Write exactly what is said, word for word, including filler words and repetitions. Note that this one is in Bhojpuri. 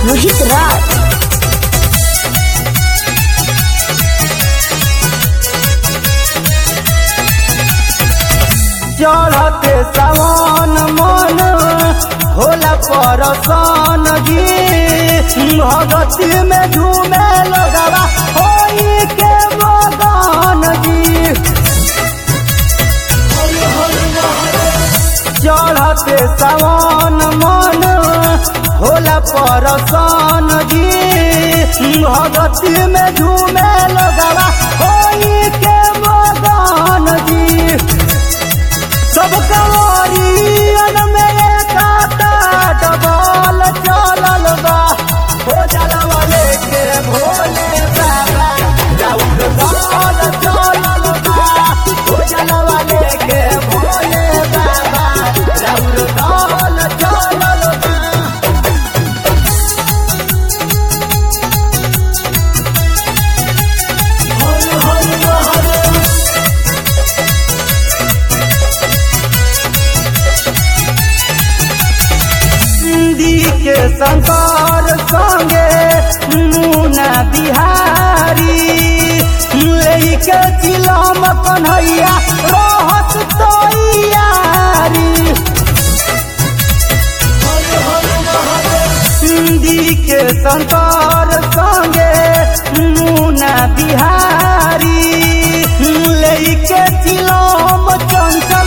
मोहित राज। चढ़ते सावन मन होला परसन जी, भगती में झूमे लगवा होई के मगन जी। चढ़ते सावन मन होला परसन जी, भगती में झूमे लगवा होई के मगन जी। सब कंवरियन में एकाता डबल चलल बा, हो जलवा लेके भोले बाबा राउर दल चलल बा, हो जलवा लेके भोले बाबा राउर दल चलल बा। के शंकर संगे मुना बिहारी, लेके चिलम कन्हैया रहत तैयारी। सिंधी के शंकर संगे मुना बिहारी, लेके चिलम चंचल